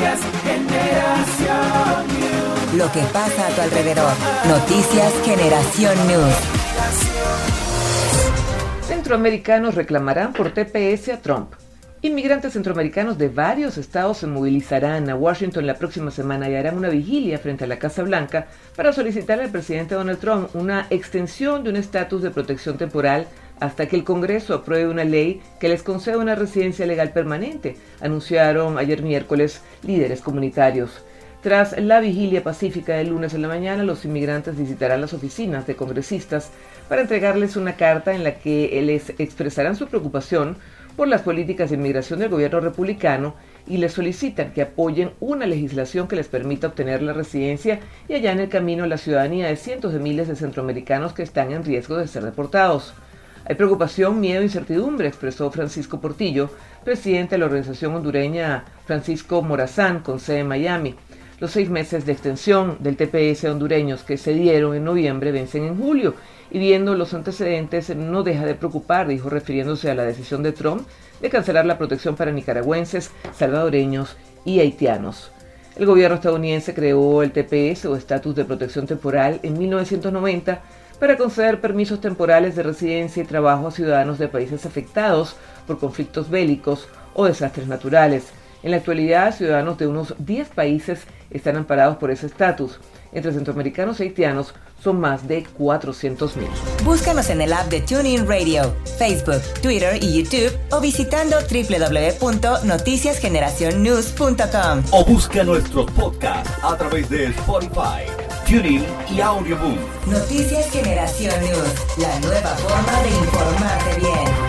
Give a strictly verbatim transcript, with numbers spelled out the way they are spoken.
Noticias Generación News. Lo que pasa a tu alrededor. Noticias Generación News. Centroamericanos reclamarán por T P S a Trump. Inmigrantes centroamericanos de varios estados se movilizarán a Washington la próxima semana y harán una vigilia frente a la Casa Blanca para solicitar al presidente Donald Trump una extensión de un estatus de protección temporal hasta que el Congreso apruebe una ley que les conceda una residencia legal permanente, anunciaron ayer miércoles líderes comunitarios. Tras la vigilia pacífica del lunes en la mañana, los inmigrantes visitarán las oficinas de congresistas para entregarles una carta en la que les expresarán su preocupación por las políticas de inmigración del gobierno republicano y les solicitan que apoyen una legislación que les permita obtener la residencia y allá en el camino la ciudadanía de cientos de miles de centroamericanos que están en riesgo de ser deportados. Hay preocupación, miedo e incertidumbre, expresó Francisco Portillo, presidente de la organización hondureña Francisco Morazán, con sede en Miami. Los seis meses de extensión del T P S hondureños que se dieron en noviembre vencen en julio, y viendo los antecedentes no deja de preocupar, dijo refiriéndose a la decisión de Trump de cancelar la protección para nicaragüenses, salvadoreños y haitianos. El gobierno estadounidense creó el T P S o Estatus de Protección Temporal en mil novecientos noventa para conceder permisos temporales de residencia y trabajo a ciudadanos de países afectados por conflictos bélicos o desastres naturales. En la actualidad, ciudadanos de unos diez países están amparados por ese estatus. Entre centroamericanos e haitianos son más de cuatrocientos mil. Búscanos en el app de TuneIn Radio, Facebook, Twitter y YouTube o visitando doble u doble u doble u punto noticias generación news punto com. O busca nuestros podcasts a través de Spotify, TuneIn y Audioboom. Noticias Generación News, la nueva forma de informarte bien.